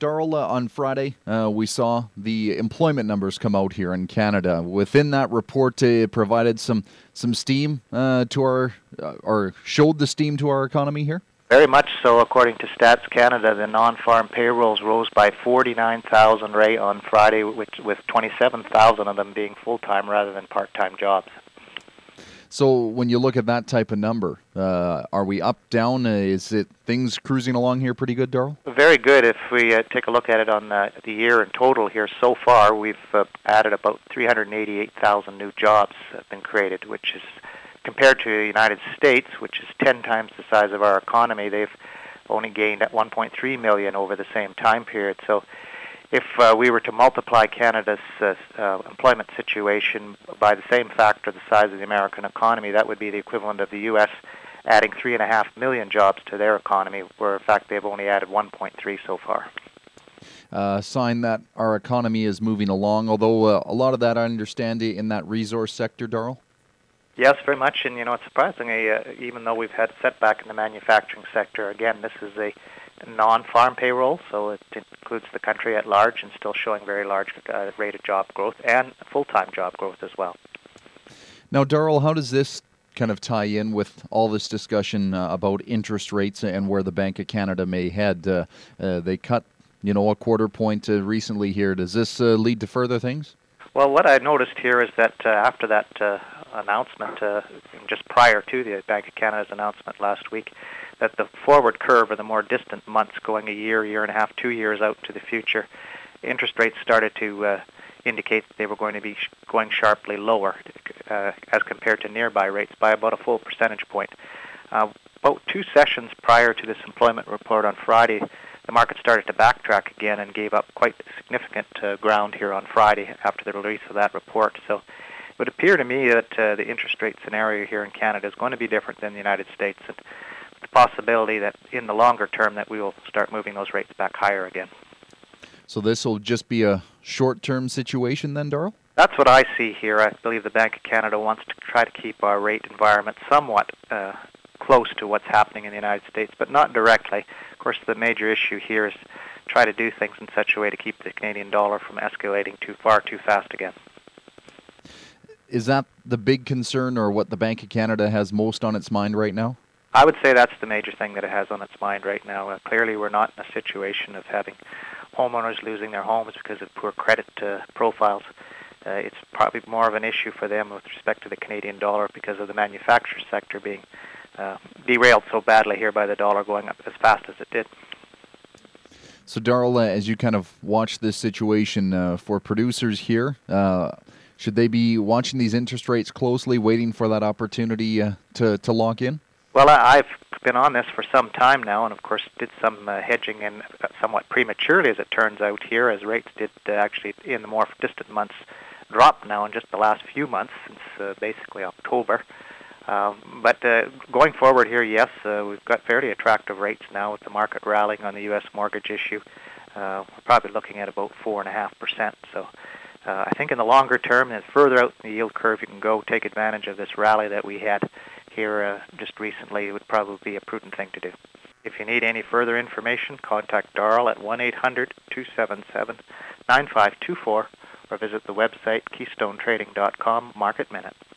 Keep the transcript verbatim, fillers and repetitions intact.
Darrell, uh, on Friday, uh, we saw the employment numbers come out here in Canada. Within that report, uh, it provided some some steam uh, to our, uh, or showed the steam to our economy here. Very much so. According to Stats Canada, the non-farm payrolls rose by forty-nine thousand right on Friday, which, with twenty-seven thousand of them being full-time rather than part-time jobs. So when you look at that type of number, uh, are we up, down? Uh, is it things cruising along here pretty good, Darrell? Very good. If we uh, take a look at it on uh, the year in total here so far, we've uh, added about three hundred eighty-eight thousand new jobs have been created, which is, compared to the United States, which is ten times the size of our economy, they've only gained at one point three million over the same time period. So if uh, we were to multiply Canada's uh, uh, employment situation by the same factor, the size of the American economy, that would be the equivalent of the U S adding three and a half million jobs to their economy, where in fact they've only added one point three so far. Uh, sign that our economy is moving along, although uh, a lot of that I understand in that resource sector, Darrell? Yes, very much, and you know, it's surprisingly, uh, even though we've had setback in the manufacturing sector, again, this is a non-farm payroll, so it includes the country at large and still showing very large uh, rate of job growth and full-time job growth as well. Now, Darrell, how does this kind of tie in with all this discussion uh, about interest rates and where the Bank of Canada may head? Uh, uh, they cut, you know, a quarter point uh, recently here. Does this uh, lead to further things? Well, what I noticed here is that uh, after that uh, announcement, uh, just prior to the Bank of Canada's announcement last week, that the forward curve, or the more distant months going a year, year and a half, two years out to the future, interest rates started to uh, indicate that they were going to be sh- going sharply lower uh, as compared to nearby rates by about a full percentage point. Uh, about two sessions prior to this employment report on Friday, the market started to backtrack again and gave up quite significant uh, ground here on Friday after the release of that report. So it would appear to me that uh, the interest rate scenario here in Canada is going to be different than the United States, and the possibility that in the longer term that we will start moving those rates back higher again. So this will just be a short-term situation then, Darrell? That's what I see here. I believe the Bank of Canada wants to try to keep our rate environment somewhat uh, close to what's happening in the United States, but not directly. Of course, the major issue here is try to do things in such a way to keep the Canadian dollar from escalating too far too fast again. Is that the big concern, or what the Bank of Canada has most on its mind right now? I would say that's the major thing that it has on its mind right now. Uh, clearly, we're not in a situation of having homeowners losing their homes because of poor credit uh, profiles. Uh, it's probably more of an issue for them with respect to the Canadian dollar because of the manufacturing sector being uh, derailed so badly here by the dollar going up as fast as it did. So, Darrell, uh, as you kind of watch this situation uh, for producers here, uh, should they be watching these interest rates closely, waiting for that opportunity uh, to, to lock in? Well, I, I've been on this for some time now, and of course did some uh, hedging, and uh, somewhat prematurely as it turns out here, as rates did uh, actually in the more distant months drop now in just the last few months, since uh, basically October. Um, but uh, going forward here, yes, uh, we've got fairly attractive rates now with the market rallying on the U S mortgage issue. Uh, we're probably looking at about four and a half percent. So uh, I think in the longer term, and further out in the yield curve you can go, take advantage of this rally that we had here uh, just recently. It would probably be a prudent thing to do. If you need any further information, contact Darrell at one eight hundred two seven seven nine five two four or visit the website keystone trading dot com Market Minute.